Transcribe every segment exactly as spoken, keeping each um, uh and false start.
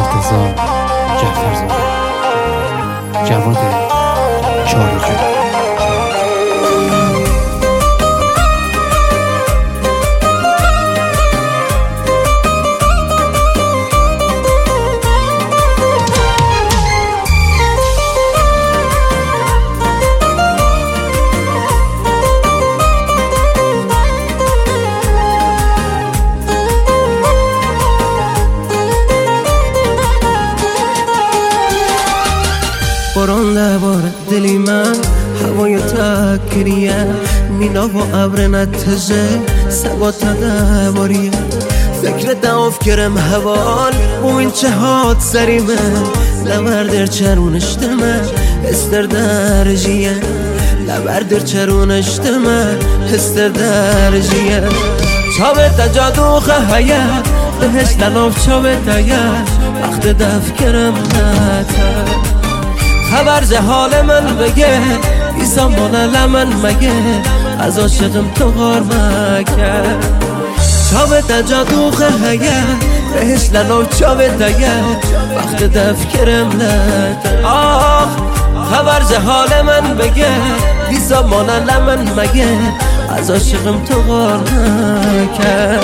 مرتضی جعفرزاده، جواد چارجو. باران لبار دلی من هوای تکریه مینا و ابر نتجه سبات دواریه فکر دعاف کرم هوال و این چه هات سریمه لبر در چرونشتمه استر درجیه لبر در چرونشتمه استر درجیه چاوه تجادوخه هیه بهش لناف چاوه تایه وقت دف کرم نته خبر حال من بگه ایسان بانه لمن مگه از عاشقم تو غار مکه چاوه تجادوخه هیه بهش لنو چاوه تایه وقت دفکرم لده آخ خبر حال من بگه ایسان بانه لمن مگه از عاشقم تو غار مکه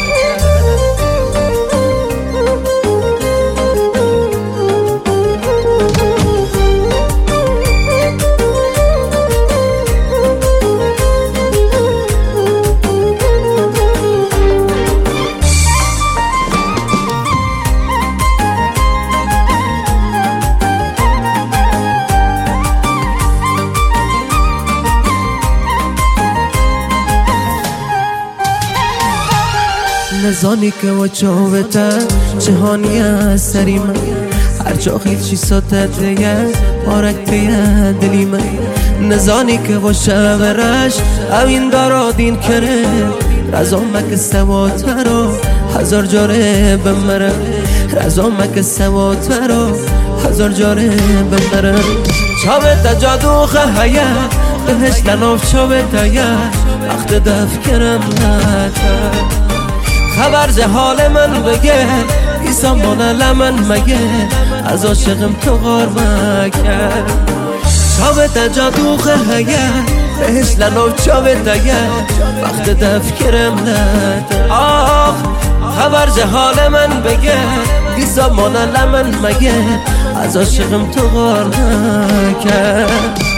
نزانی که و چاوته جهانی از سری من هر جا خیلی چی ساتت دیگه بارک دیگه دلی من نزانی که و شورش اوین دارا دین کره رزا مک سواته رو هزار جاره بمره رزا مک سواته رو هزار جاره بمره چاوه تجادوخه هیه بهش لناف چاوه تایه وقت دف کرم نته خبر حال من بگه ایسان بانه لمن مگه از عاشقم تو غار مکه چاوه تجادوخه هیه بهش لنو چاوه تایه وقت دفکرم نده آخ خبر حال من بگه ایسان بانه لمن مگه از عاشقم تو غار مکه